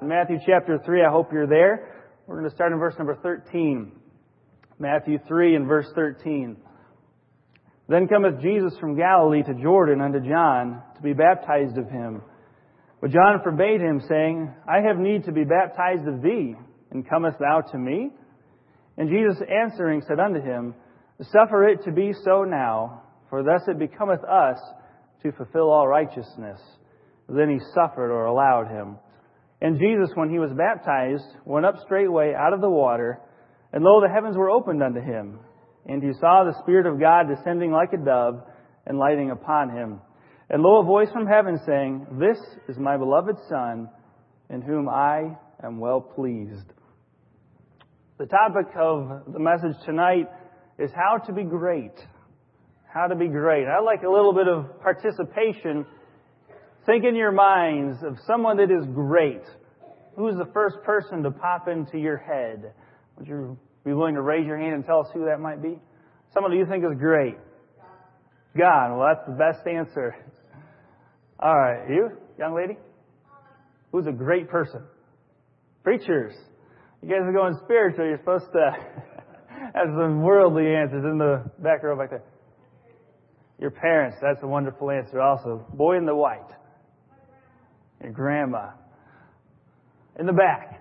Matthew chapter 3, I hope you're there. We're going to start in verse number 13. Matthew 3 and verse 13. Then cometh Jesus from Galilee to Jordan unto John to be baptized of him. But John forbade him, saying, I have need to be baptized of thee, and comest thou to me? And Jesus answering said unto him, Suffer it to be so now, for thus it becometh us to fulfill all righteousness. Then he suffered or allowed him. And Jesus, when he was baptized, went up straightway out of the water, and lo, the heavens were opened unto him. And he saw the Spirit of God descending like a dove, and lighting upon him. And lo, a voice from heaven saying, This is my beloved Son, in whom I am well pleased. The topic of the message tonight is how to be great. How to be great. I'd like a little bit of participation. Think in your minds of someone that is great. Who's the first person to pop into your head? Would you be willing to raise your hand and tell us who that might be? Someone that you think is great. God. Well, that's the best answer. All right. You, young lady? Who's a great person? Preachers. You guys are going spiritual. You're supposed to have some worldly answers in the back row back there. Your parents. That's a wonderful answer also. Boy in the white. Your grandma. In the back.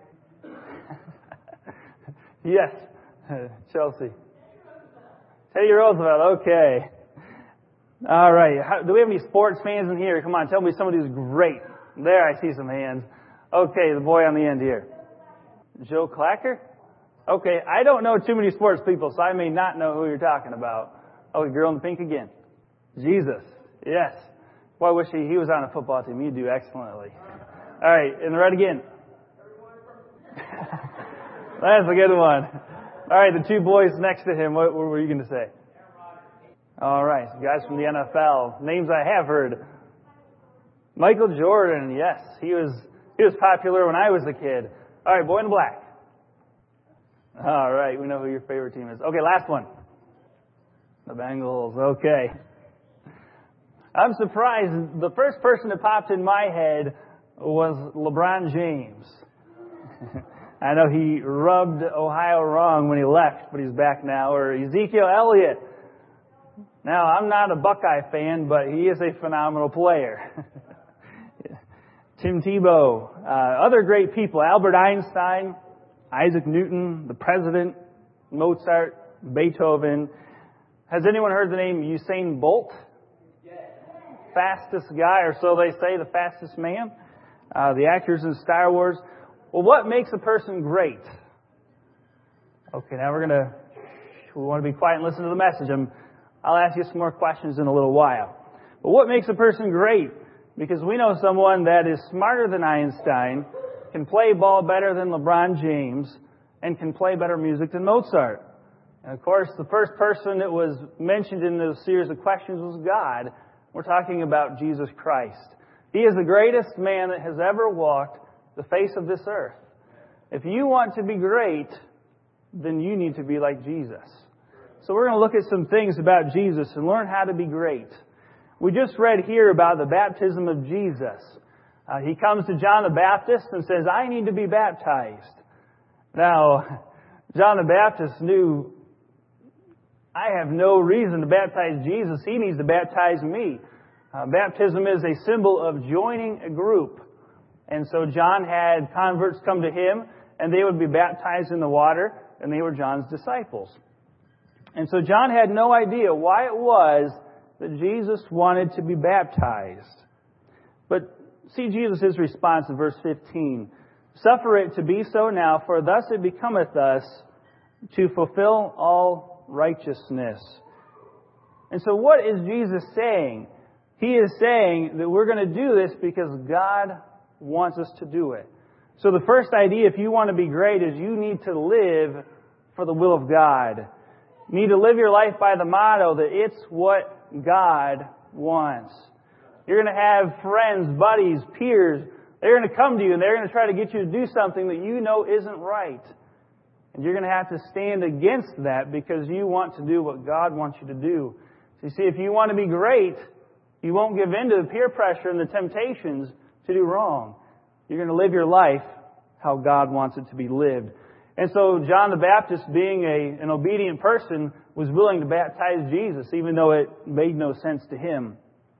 Yes. Chelsea. Teddy Roosevelt. Okay. All right. Do we have any sports fans in here? Come on, tell me somebody's great. There, I see some hands. Okay, the boy on the end here. Joe Clacker? Okay, I don't know too many sports people, so I may not know who you're talking about. Oh, the girl in the pink again. Jesus. Yes. Boy, I wish he was on a football team. You do excellently. All right, in the red again. That's a good one. All right, the two boys next to him, what were you going to say? All right, guys from the NFL. Names I have heard. Michael Jordan, yes. He was popular when I was a kid. All right, boy in black. All right, we know who your favorite team is. Okay, last one. The Bengals, okay. I'm surprised. The first person that popped in my head was LeBron James. I know he rubbed Ohio wrong when he left, but he's back now. Or Ezekiel Elliott. Now, I'm not a Buckeye fan, but he is a phenomenal player. Tim Tebow. Other great people. Albert Einstein, Isaac Newton, the President, Mozart, Beethoven. Has anyone heard the name Usain Bolt? Fastest guy, or so they say, the fastest man. The actors in Star Wars. Well, what makes a person great? Okay, now we want to be quiet and listen to the message. I'll ask you some more questions in a little while. But what makes a person great? Because we know someone that is smarter than Einstein, can play ball better than LeBron James, and can play better music than Mozart. And of course, the first person that was mentioned in this series of questions was God. We're talking about Jesus Christ. He is the greatest man that has ever walked the face of this earth. If you want to be great, then you need to be like Jesus. So we're going to look at some things about Jesus and learn how to be great. We just read here about the baptism of Jesus. He comes to John the Baptist and says, I need to be baptized. Now, John the Baptist knew, I have no reason to baptize Jesus. He needs to baptize me. Baptism is a symbol of joining a group. And so John had converts come to him, and they would be baptized in the water, and they were John's disciples. And so John had no idea why it was that Jesus wanted to be baptized. But see Jesus' response in verse 15. Suffer it to be so now, for thus it becometh us to fulfill all righteousness. And so what is Jesus saying? He is saying that we're going to do this because God wants us to do it. So the first idea, if you want to be great, is you need to live for the will of God. You need to live your life by the motto that it's what God wants. You're going to have friends, buddies, peers. They're going to come to you and they're going to try to get you to do something that you know isn't right. And you're going to have to stand against that because you want to do what God wants you to do. So you see, if you want to be great, you won't give in to the peer pressure and the temptations to do wrong. You're going to live your life how God wants it to be lived. And so John the Baptist, being an obedient person, was willing to baptize Jesus, even though it made no sense to him.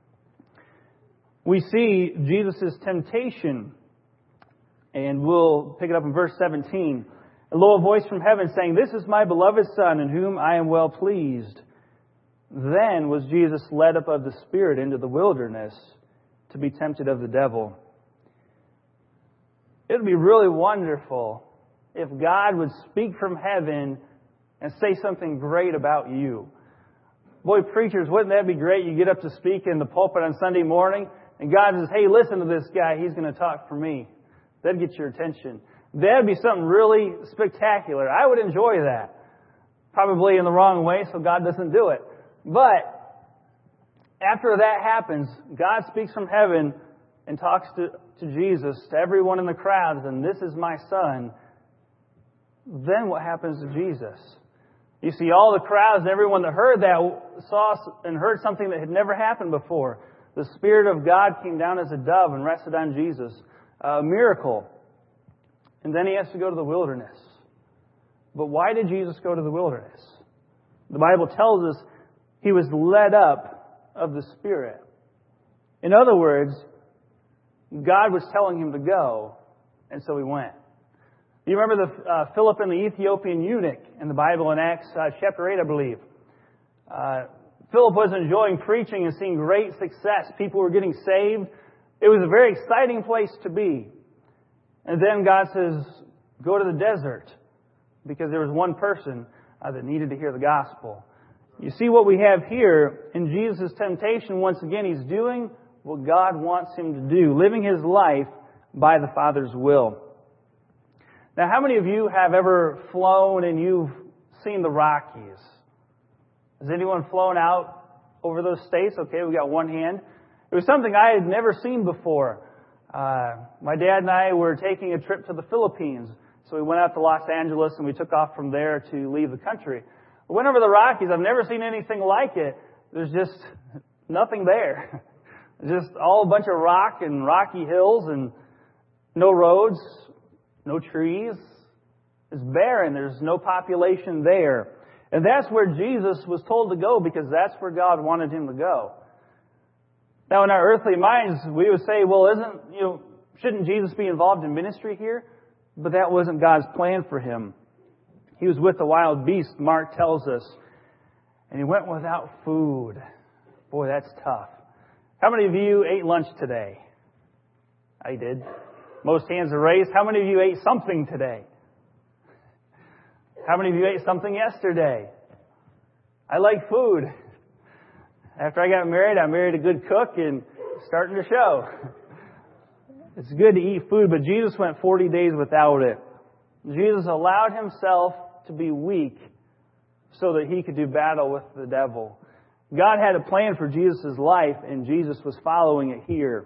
We see Jesus' temptation, and we'll pick it up in verse 17. And lo, a voice from heaven saying, "This is my beloved Son, in whom I am well pleased." Then was Jesus led up of the Spirit into the wilderness to be tempted of the devil. It would be really wonderful if God would speak from heaven and say something great about you. Boy, preachers, wouldn't that be great? You get up to speak in the pulpit on Sunday morning, and God says, "Hey, listen to this guy. He's going to talk for me." That'd get your attention. That'd be something really spectacular. I would enjoy that. Probably in the wrong way, so God doesn't do it. But after that happens, God speaks from heaven and talks to Jesus, to everyone in the crowds, and "This is my Son." Then what happens to Jesus? You see, all the crowds, everyone that heard that, saw and heard something that had never happened before. The Spirit of God came down as a dove and rested on Jesus. A miracle. And then he has to go to the wilderness. But why did Jesus go to the wilderness? The Bible tells us he was led up of the Spirit. In other words, God was telling him to go, and so he went. You remember the Philip and the Ethiopian eunuch in the Bible in Acts chapter 8, I believe. Philip was enjoying preaching and seeing great success. People were getting saved. It was a very exciting place to be. And then God says, "Go to the desert," because there was one person that needed to hear the gospel. You see what we have here in Jesus' temptation. Once again, he's doing what God wants him to do, living his life by the Father's will. Now, how many of you have ever flown and you've seen the Rockies? Has anyone flown out over those states? Okay, we got one hand. It was something I had never seen before. My dad and I were taking a trip to the Philippines. So we went out to Los Angeles and we took off from there to leave the country. We went over the Rockies. I've never seen anything like it. There's just nothing there. Just all a bunch of rock and rocky hills and no roads, no trees. It's barren. There's no population there. And that's where Jesus was told to go because that's where God wanted him to go. Now, in our earthly minds, we would say, well, shouldn't Jesus be involved in ministry here? But that wasn't God's plan for him. He was with the wild beast, Mark tells us. And he went without food. Boy, that's tough. How many of you ate lunch today? I did. Most hands are raised. How many of you ate something today? How many of you ate something yesterday? I like food. After I got married, I married a good cook and it's starting to show. It's good to eat food, but Jesus went 40 days without it. Jesus allowed himself to be weak so that he could do battle with the devil. God had a plan for Jesus' life, and Jesus was following it here.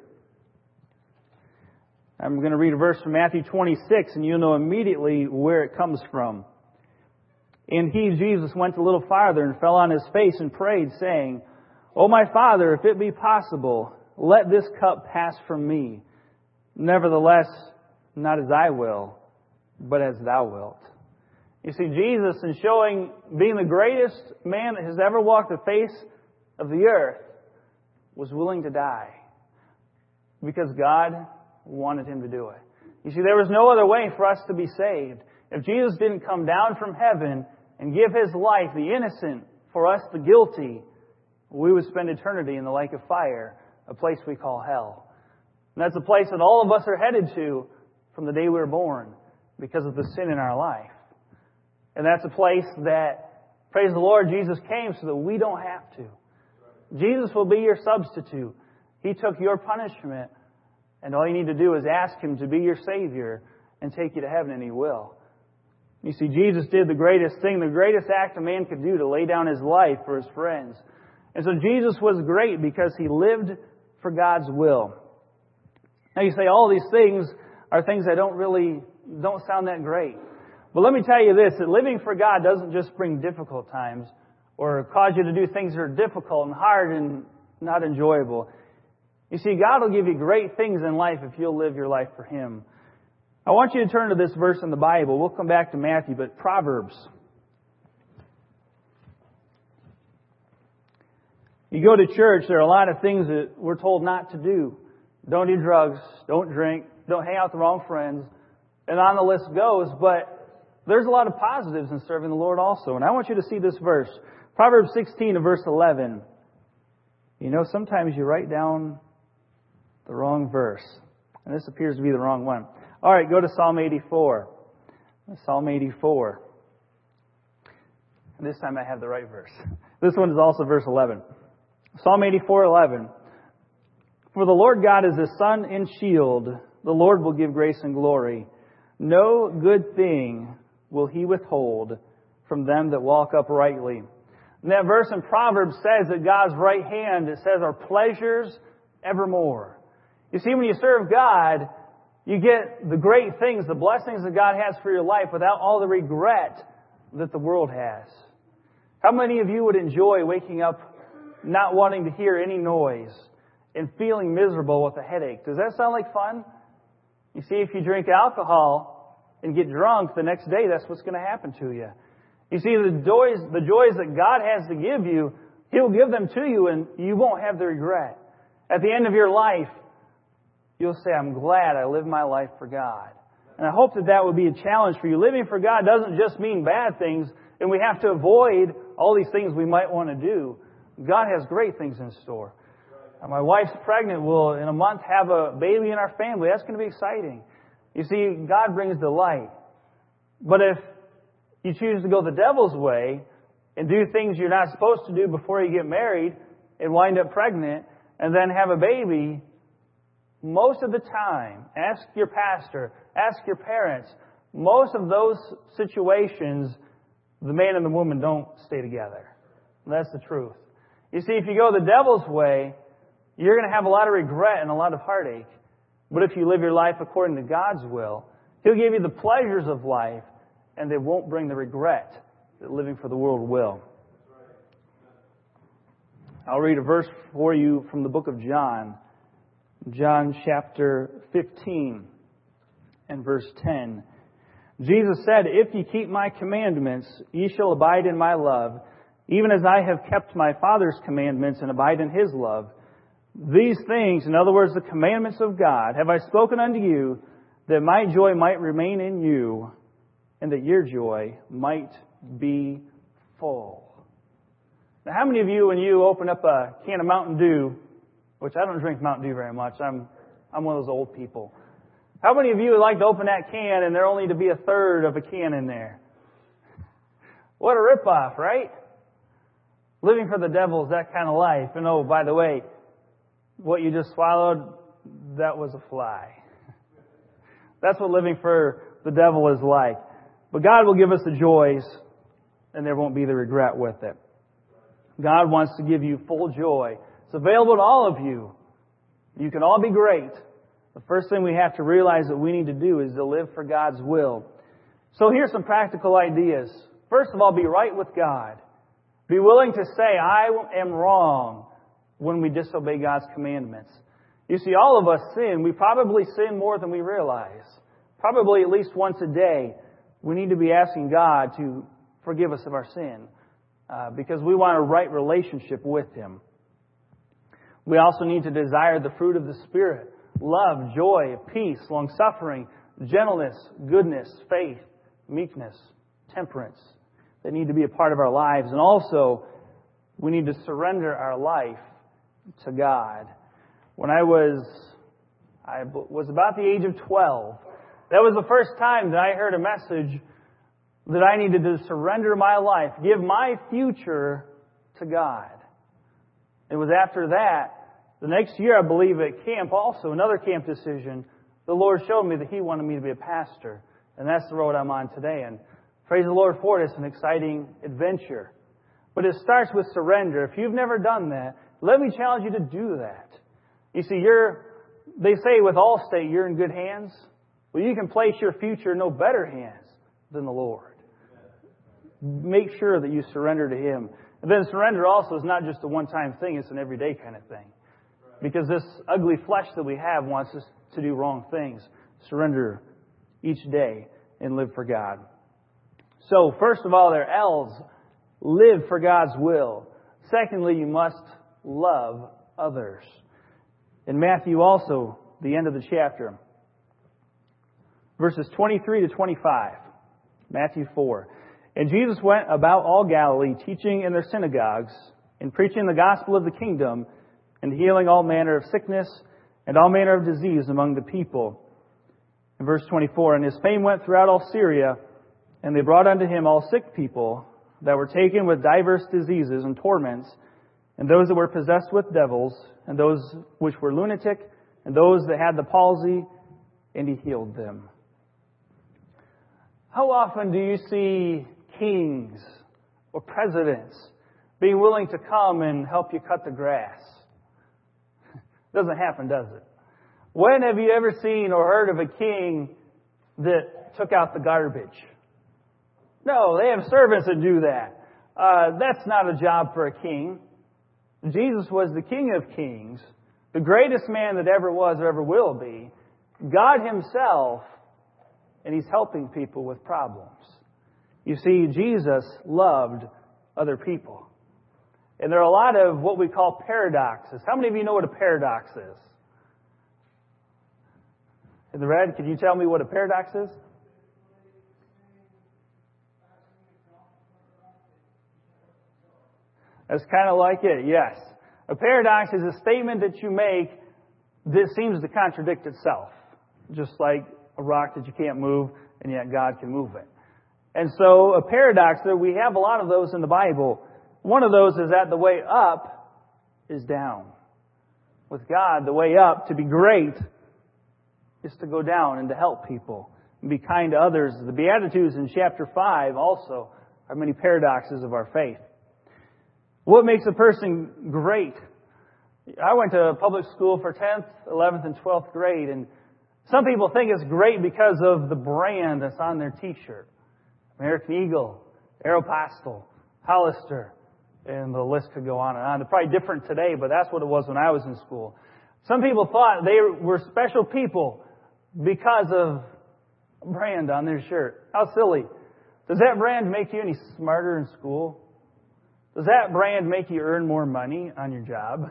I'm going to read a verse from Matthew 26, and you'll know immediately where it comes from. And he, Jesus, went a little farther and fell on his face and prayed, saying, "O my Father, if it be possible, let this cup pass from me. Nevertheless, not as I will, but as thou wilt." You see, Jesus, in showing being the greatest man that has ever walked the face of the earth, was willing to die because God wanted him to do it. You see, there was no other way for us to be saved. If Jesus didn't come down from heaven and give his life, the innocent, for us, the guilty, we would spend eternity in the lake of fire, a place we call hell. And that's a place that all of us are headed to from the day we were born because of the sin in our life. And that's a place that, praise the Lord, Jesus came so that we don't have to. Jesus will be your substitute. He took your punishment, and all you need to do is ask him to be your Savior and take you to heaven, and he will. You see, Jesus did the greatest thing, the greatest act a man could do, to lay down his life for his friends. And so Jesus was great because he lived for God's will. Now you say all these things are things that don't sound that great. But let me tell you this, that living for God doesn't just bring difficult times or cause you to do things that are difficult and hard and not enjoyable. You see, God will give you great things in life if you'll live your life for Him. I want you to turn to this verse in the Bible. We'll come back to Matthew, but Proverbs. You go to church, there are a lot of things that we're told not to do. Don't do drugs, don't drink, don't hang out with the wrong friends, and on the list goes, but there's a lot of positives in serving the Lord also. And I want you to see this verse. Proverbs 16 and verse 11. You know, sometimes you write down the wrong verse. And this appears to be the wrong one. All right, go to Psalm 84. Psalm 84. And this time I have the right verse. This one is also verse 11. Psalm 84:11. For the Lord God is a sun and shield. The Lord will give grace and glory. No good thing will He withhold from them that walk uprightly. And that verse in Proverbs says that God's right hand, it says, are pleasures evermore. You see, when you serve God, you get the great things, the blessings that God has for your life without all the regret that the world has. How many of you would enjoy waking up not wanting to hear any noise and feeling miserable with a headache? Does that sound like fun? You see, if you drink alcohol and get drunk the next day, that's what's going to happen to you. You see, the joys that God has to give you, He'll give them to you and you won't have the regret. At the end of your life, you'll say, I'm glad I lived my life for God. And I hope that that would be a challenge for you. Living for God doesn't just mean bad things, and we have to avoid all these things we might want to do. God has great things in store. My wife's pregnant. We'll, in a month, have a baby in our family. That's going to be exciting. You see, God brings delight. But if you choose to go the devil's way and do things you're not supposed to do before you get married and wind up pregnant and then have a baby, most of the time, ask your pastor, ask your parents, most of those situations, the man and the woman don't stay together. That's the truth. You see, if you go the devil's way, you're going to have a lot of regret and a lot of heartache. But if you live your life according to God's will, He'll give you the pleasures of life, and they won't bring the regret that living for the world will. I'll read a verse for you from the book of John. John chapter 15 and verse 10. Jesus said, If ye keep my commandments, ye shall abide in my love, even as I have kept my Father's commandments and abide in His love. These things, in other words, the commandments of God, have I spoken unto you, that my joy might remain in you, and that your joy might be full. Now, how many of you, when you open up a can of Mountain Dew, which I don't drink Mountain Dew very much, I'm one of those old people. How many of you would like to open that can and there only to be a third of a can in there? What a ripoff, right? Living for the devil is that kind of life. And oh, by the way, what you just swallowed, that was a fly. That's what living for the devil is like. But God will give us the joys, and there won't be the regret with it. God wants to give you full joy. It's available to all of you. You can all be great. The first thing we have to realize that we need to do is to live for God's will. So here's some practical ideas. First of all, be right with God. Be willing to say, I am wrong when we disobey God's commandments. You see, all of us sin. We probably sin more than we realize. Probably at least once a day. We need to be asking God to forgive us of our sin because we want a right relationship with Him. We also need to desire the fruit of the Spirit. Love, joy, peace, long-suffering, gentleness, goodness, faith, meekness, temperance. They need to be a part of our lives. And also, we need to surrender our life to God. When I was about the age of 12, that was the first time that I heard a message that I needed to surrender my life, give my future to God. It was after that, the next year, I believe, at camp also, another camp decision, the Lord showed me that He wanted me to be a pastor. And that's the road I'm on today. And praise the Lord for it. It's an exciting adventure. But it starts with surrender. If you've never done that, let me challenge you to do that. You see, they say with Allstate, you're in good hands. Well, you can place your future in no better hands than the Lord. Make sure that you surrender to Him. And then surrender also is not just a one-time thing. It's an everyday kind of thing. Because this ugly flesh that we have wants us to do wrong things. Surrender each day and live for God. So, first of all, they're L's. Live for God's will. Secondly, you must love others. In Matthew also, the end of the chapter, verses 23 to 25, Matthew 4. And Jesus went about all Galilee, teaching in their synagogues, and preaching the gospel of the kingdom, and healing all manner of sickness and all manner of disease among the people. In verse 24, and his fame went throughout all Syria, and they brought unto him all sick people that were taken with divers diseases and torments, and those that were possessed with devils, and those which were lunatic, and those that had the palsy, and he healed them. How often do you see kings or presidents being willing to come and help you cut the grass? Doesn't happen, does it? When have you ever seen or heard of a king that took out the garbage? No, they have servants that do that. That's not a job for a king. Jesus was the King of Kings, the greatest man that ever was or ever will be, God Himself, and He's helping people with problems. You see, Jesus loved other people. And there are a lot of what we call paradoxes. How many of you know what a paradox is? In the red, can you tell me what a paradox is? That's kind of like it, yes. A paradox is a statement that you make that seems to contradict itself. Just like a rock that you can't move, and yet God can move it. And so a paradox, we have a lot of those in the Bible. One of those is that the way up is down. With God, the way up to be great is to go down and to help people and be kind to others. The Beatitudes in chapter 5 also are many paradoxes of our faith. What makes a person great? I went to public school for 10th, 11th, and 12th grade, and some people think it's great because of the brand that's on their t-shirt. American Eagle, Aeropostale, Hollister, and the list could go on and on. They're probably different today, but that's what it was when I was in school. Some people thought they were special people because of a brand on their shirt. How silly. Does that brand make you any smarter in school? Does that brand make you earn more money on your job?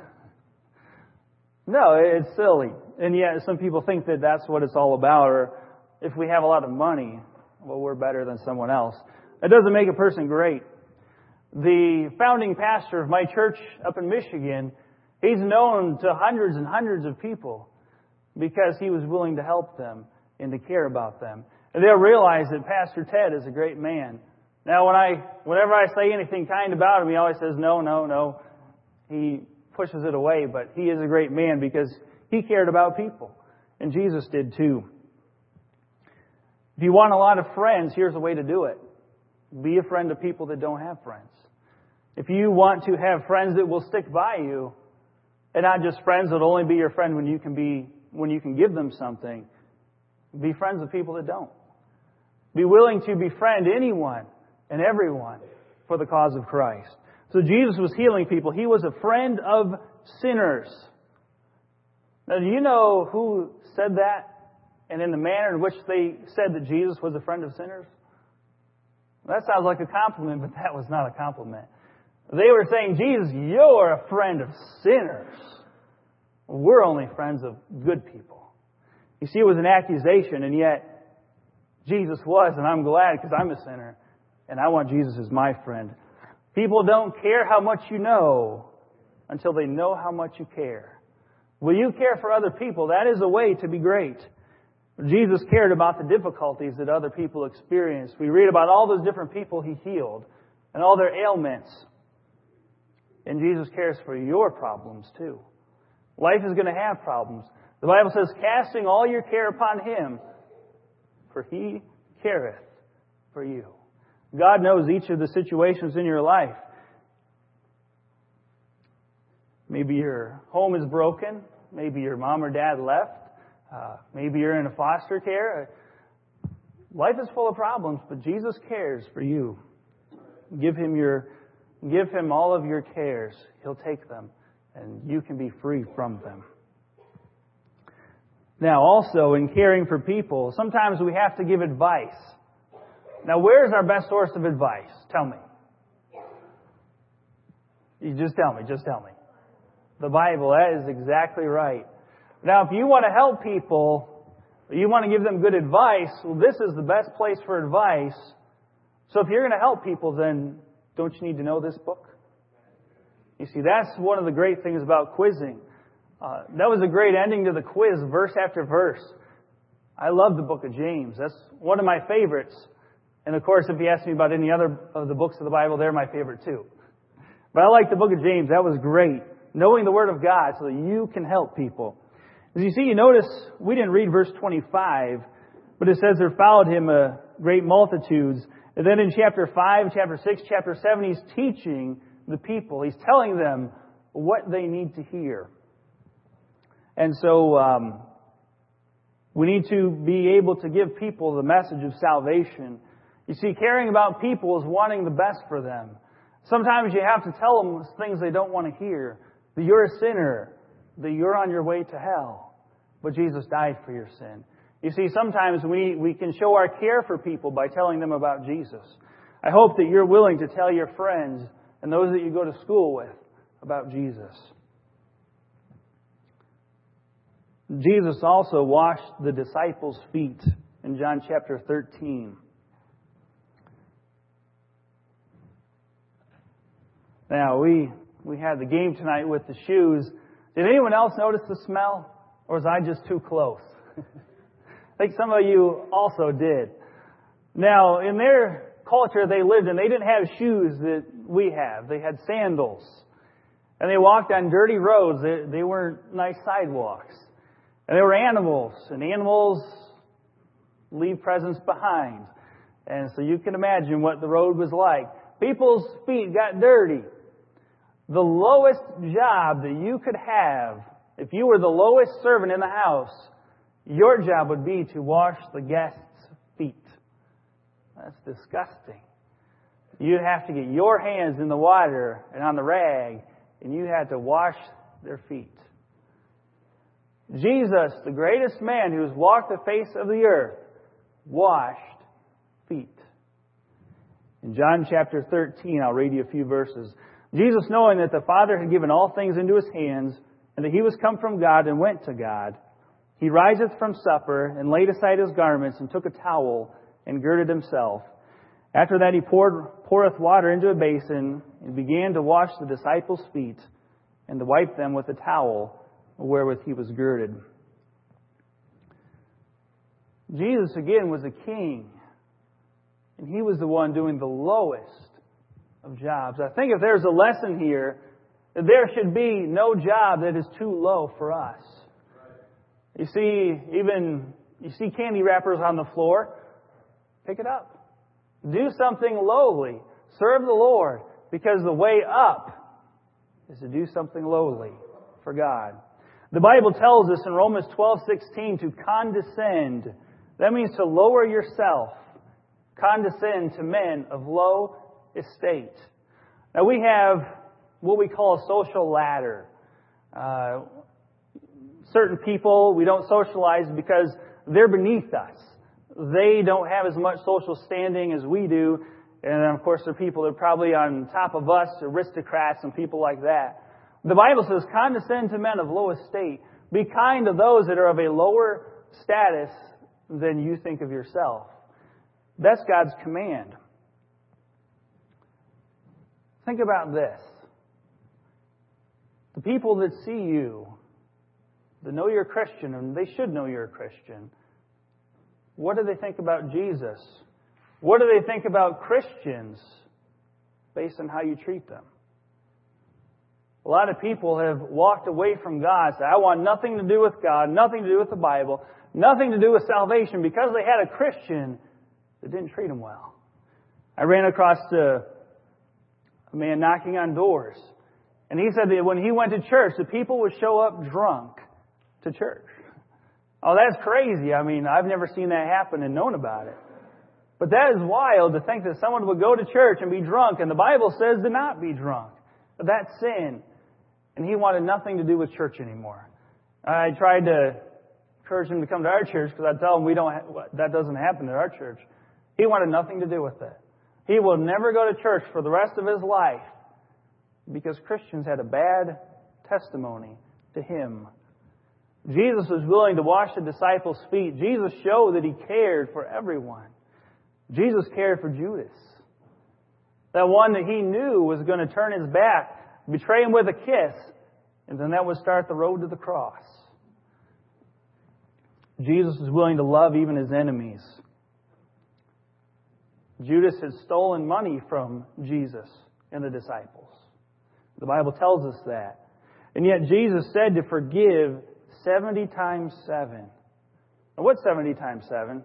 No, it's silly. And yet some people think that that's what it's all about, or if we have a lot of money, well, we're better than someone else. That doesn't make a person great. The founding pastor of my church up in Michigan, he's known to hundreds and hundreds of people because he was willing to help them and to care about them. And they'll realize that Pastor Ted is a great man. Now, whenever I say anything kind about him, he always says, no, no, no. He pushes it away, but he is a great man because he cared about people. And Jesus did too. If you want a lot of friends, here's a way to do it. Be a friend to people that don't have friends. If you want to have friends that will stick by you, and not just friends that will only be your friend when you can give them something, be friends with people that don't. Be willing to befriend anyone and everyone for the cause of Christ. So Jesus was healing people. He was a friend of sinners. Now, do you know who said that? And in the manner in which they said that Jesus was a friend of sinners? That sounds like a compliment, but that was not a compliment. They were saying, Jesus, you're a friend of sinners. We're only friends of good people. You see, it was an accusation, and yet Jesus was, and I'm glad because I'm a sinner, and I want Jesus as my friend. People don't care how much you know until they know how much you care. Will you care for other people? That is a way to be great. Jesus cared about the difficulties that other people experienced. We read about all those different people He healed and all their ailments. And Jesus cares for your problems too. Life is going to have problems. The Bible says, casting all your care upon Him, for He careth for you. God knows each of the situations in your life. Maybe your home is broken. Maybe your mom or dad left. Maybe you're in a foster care. Life is full of problems, but Jesus cares for you. Give Him all of your cares. He'll take them and you can be free from them. Now, also, in caring for people, sometimes we have to give advice. Now, where's our best source of advice? Tell me. You just tell me. The Bible, that is exactly right. Now, if you want to help people, you want to give them good advice, well, this is the best place for advice. So if you're going to help people, then don't you need to know this book? You see, that's one of the great things about quizzing. That was a great ending to the quiz, verse after verse. I love the book of James. That's one of my favorites. And of course, if you ask me about any other of the books of the Bible, they're my favorite too. But I like the book of James. That was great. Knowing the Word of God so that you can help people. As you see, you notice, we didn't read verse 25, but it says there followed him great multitudes. And then in chapter 5, chapter 6, chapter 7, he's teaching the people. He's telling them what they need to hear. And so we need to be able to give people the message of salvation. You see, caring about people is wanting the best for them. Sometimes you have to tell them things they don't want to hear. That you're a sinner. That you're on your way to hell. But Jesus died for your sin. You see, sometimes we can show our care for people by telling them about Jesus. I hope that you're willing to tell your friends and those that you go to school with about Jesus. Jesus also washed the disciples' feet in John chapter 13. Now, we had the game tonight with the shoes. Did anyone else notice the smell? Or was I just too close? I think some of you also did. Now, in their culture they lived in, they didn't have shoes that we have. They had sandals. And they walked on dirty roads. They weren't nice sidewalks. And there were animals. And animals leave presents behind. And so you can imagine what the road was like. People's feet got dirty. The lowest job that you could have, if you were the lowest servant in the house, your job would be to wash the guests' feet. That's disgusting. You'd have to get your hands in the water and on the rag, and you had to wash their feet. Jesus, the greatest man who has walked the face of the earth, washed feet. In John chapter 13, I'll read you a few verses. Jesus, knowing that the Father had given all things into his hands, and that he was come from God and went to God, he riseth from supper, and laid aside his garments, and took a towel, and girded himself. After that he poureth water into a basin, and began to wash the disciples' feet, and to wipe them with the towel wherewith he was girded. Jesus, again, was a king. And he was the one doing the lowest of jobs. I think if there's a lesson here, that there should be no job that is too low for us. You see candy wrappers on the floor, pick it up. Do something lowly. Serve the Lord. Because the way up is to do something lowly for God. The Bible tells us in Romans 12:16 to condescend. That means to lower yourself. Condescend to men of low estate. Now we have what we call a social ladder. Certain people we don't socialize because they're beneath us. They don't have as much social standing as we do. And of course there are people that are probably on top of us, aristocrats and people like that. The Bible says, condescend to men of low estate. Be kind to those that are of a lower status than you think of yourself. That's God's command. Think about this. The people that see you, that know you're a Christian, and they should know you're a Christian, what do they think about Jesus? What do they think about Christians based on how you treat them? A lot of people have walked away from God, said, I want nothing to do with God, nothing to do with the Bible, nothing to do with salvation, because they had a Christian that didn't treat them well. I ran across a man knocking on doors, and he said that when he went to church, the people would show up drunk to church. Oh, that's crazy. I mean, I've never seen that happen and known about it. But that is wild to think that someone would go to church and be drunk, and the Bible says to not be drunk. But that's sin. And he wanted nothing to do with church anymore. I tried to encourage him to come to our church because I tell him that doesn't happen at our church. He wanted nothing to do with it. He will never go to church for the rest of his life because Christians had a bad testimony to him. Jesus was willing to wash the disciples' feet. Jesus showed that he cared for everyone. Jesus cared for Judas, that one that he knew was going to turn his back, betray him with a kiss, and then that would start the road to the cross. Jesus was willing to love even his enemies. Judas had stolen money from Jesus and the disciples. The Bible tells us that. And yet Jesus said to forgive 70 times 7. Now what's 70 times 7?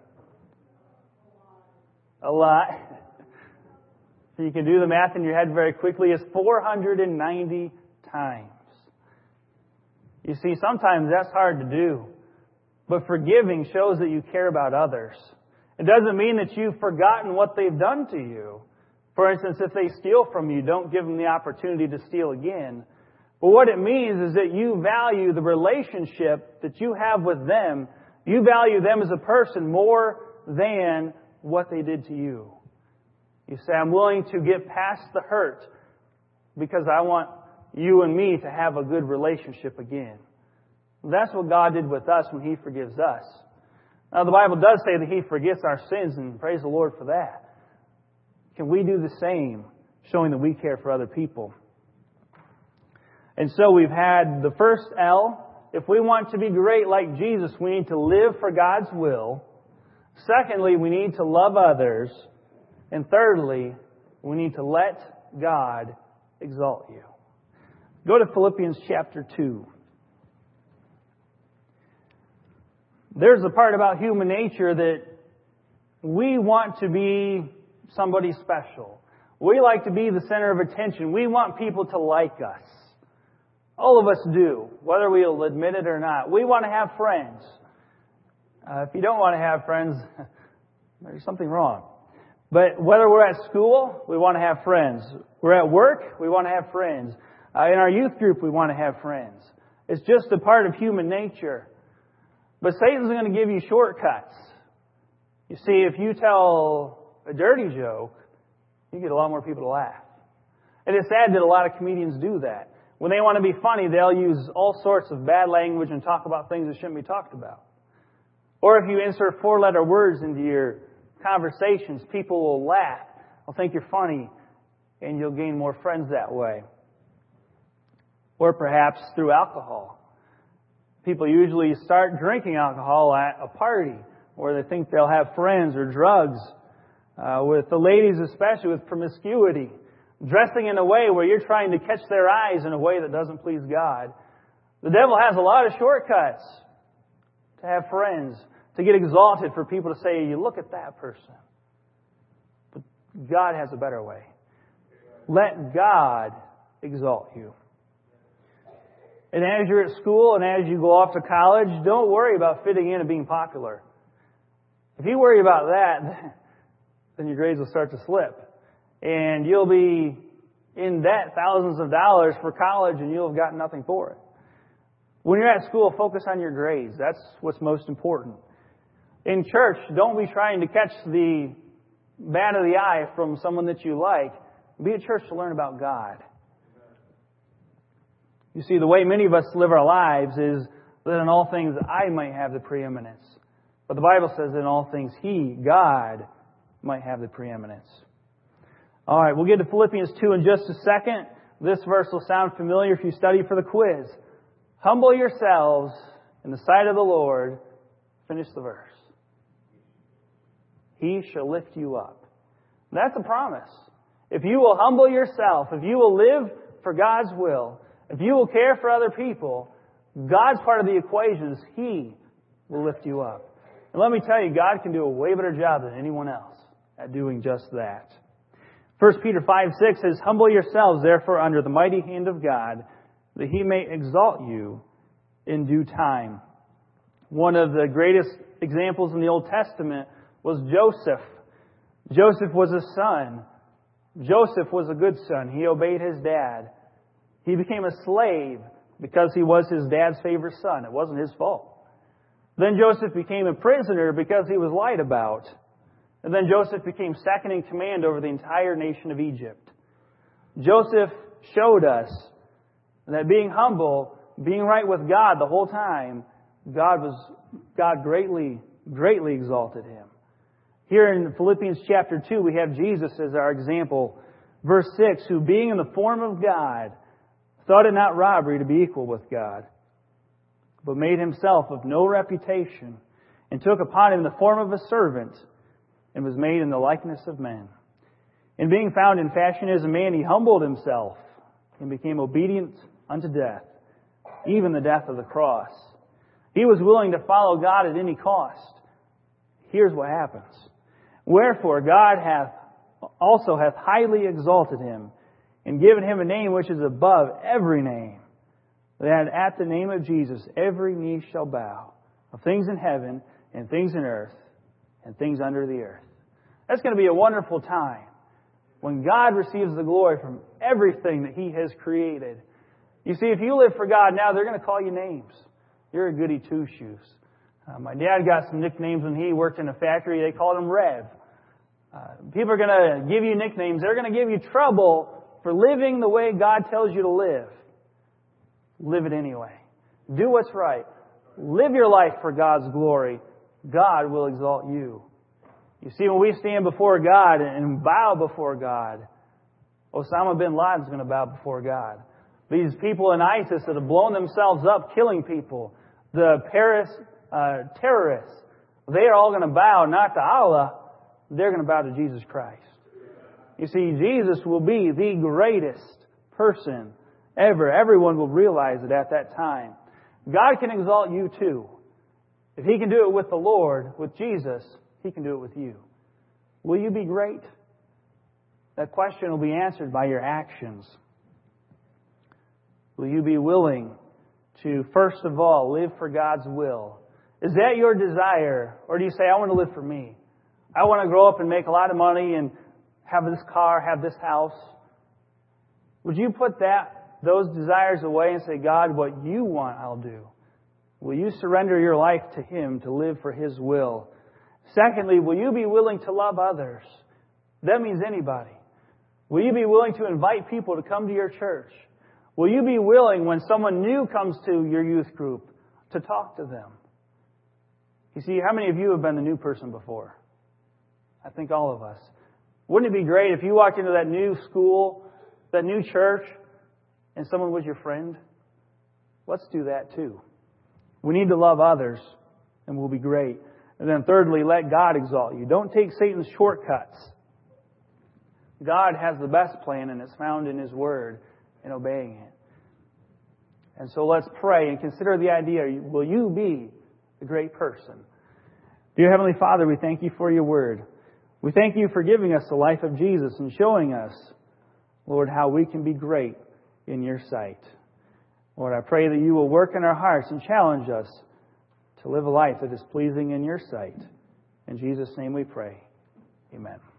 A lot. So you can do the math in your head very quickly. It's 490 times. You see, sometimes that's hard to do. But forgiving shows that you care about others. It doesn't mean that you've forgotten what they've done to you. For instance, if they steal from you, don't give them the opportunity to steal again. But what it means is that you value the relationship that you have with them. You value them as a person more than what they did to you. You say, I'm willing to get past the hurt because I want you and me to have a good relationship again. That's what God did with us when He forgives us. Now, the Bible does say that He forgets our sins, and praise the Lord for that. Can we do the same, showing that we care for other people? And so we've had the first L. If we want to be great like Jesus, we need to live for God's will. Secondly, we need to love others. And thirdly, we need to let God exalt you. Go to Philippians chapter 2. There's a part about human nature that we want to be somebody special. We like to be the center of attention. We want people to like us. All of us do, whether we'll admit it or not. We want to have friends. If you don't want to have friends, there's something wrong. But whether we're at school, we want to have friends. We're at work, we want to have friends. In our youth group, we want to have friends. It's just a part of human nature. But Satan's going to give you shortcuts. You see, if you tell a dirty joke, you get a lot more people to laugh. And it's sad that a lot of comedians do that. When they want to be funny, they'll use all sorts of bad language and talk about things that shouldn't be talked about. Or if you insert 4-letter words into your conversations, people will laugh. They'll think you're funny, and you'll gain more friends that way. Or perhaps through alcohol. People usually start drinking alcohol at a party where they think they'll have friends, or drugs. With the ladies especially, with promiscuity. Dressing in a way where you're trying to catch their eyes in a way that doesn't please God. The devil has a lot of shortcuts to have friends, to get exalted, for people to say, you look at that person. But God has a better way. Let God exalt you. And as you're at school and as you go off to college, don't worry about fitting in and being popular. If you worry about that, then your grades will start to slip. And you'll be in debt thousands of dollars for college, and you'll have gotten nothing for it. When you're at school, focus on your grades. That's what's most important. In church, don't be trying to catch the bat of the eye from someone that you like. Be at church to learn about God. You see, the way many of us live our lives is that in all things I might have the preeminence. But the Bible says that in all things He, God, might have the preeminence. All right, we'll get to Philippians 2 in just a second. This verse will sound familiar if you study for the quiz. Humble yourselves in the sight of the Lord. Finish the verse. He shall lift you up. That's a promise. If you will humble yourself, if you will live for God's will, if you will care for other people, God's part of the equation is He will lift you up. And let me tell you, God can do a way better job than anyone else at doing just that. 1 Peter 5:6 says, humble yourselves, therefore, under the mighty hand of God, that He may exalt you in due time. One of the greatest examples in the Old Testament was Joseph. Joseph was a son. Joseph was a good son. He obeyed his dad. He became a slave because he was his dad's favorite son. It wasn't his fault. Then Joseph became a prisoner because he was lied about. And then Joseph became second in command over the entire nation of Egypt. Joseph showed us that being humble, being right with God the whole time, God greatly exalted him. Here in Philippians chapter 2, we have Jesus as our example. Verse 6, who being in the form of God, thought it not robbery to be equal with God, but made himself of no reputation, and took upon him the form of a servant, and was made in the likeness of men. And being found in fashion as a man, he humbled himself, and became obedient unto death, even the death of the cross. He was willing to follow God at any cost. Here's what happens. Wherefore God also hath highly exalted him, and given him a name which is above every name, that at the name of Jesus every knee shall bow, of things in heaven, and things in earth, and things under the earth. That's going to be a wonderful time when God receives the glory from everything that He has created. You see, if you live for God now, they're going to call you names. You're a goody two-shoes. My dad got some nicknames when he worked in a factory. They called him Rev. People are going to give you nicknames. They're going to give you trouble for living the way God tells you to live. Live it anyway. Do what's right. Live your life for God's glory. God will exalt you. You see, when we stand before God and bow before God, Osama bin Laden's going to bow before God. These people in ISIS that have blown themselves up, killing people, the Paris terrorists, they are all going to bow not to Allah, they're going to bow to Jesus Christ. You see, Jesus will be the greatest person ever. Everyone will realize it at that time. God can exalt you too. If He can do it with the Lord, with Jesus, He can do it with you. Will you be great? That question will be answered by your actions. Will you be willing to, first of all, live for God's will? Is that your desire? Or do you say, I want to live for me? I want to grow up and make a lot of money and have this car, have this house. Would you put those desires away and say, God, what you want, I'll do? Will you surrender your life to Him to live for His will? Secondly, will you be willing to love others? That means anybody. Will you be willing to invite people to come to your church? Will you be willing, when someone new comes to your youth group, to talk to them? You see, how many of you have been the new person before? I think all of us. Wouldn't it be great if you walked into that new school, that new church, and someone was your friend? Let's do that too. We need to love others, and we'll be great. And then thirdly, let God exalt you. Don't take Satan's shortcuts. God has the best plan, and it's found in His Word and obeying it. And so let's pray and consider the idea, will you be a great person? Dear Heavenly Father, we thank You for Your Word. We thank You for giving us the life of Jesus and showing us, Lord, how we can be great in Your sight. Lord, I pray that You will work in our hearts and challenge us to live a life that is pleasing in Your sight. In Jesus' name we pray. Amen.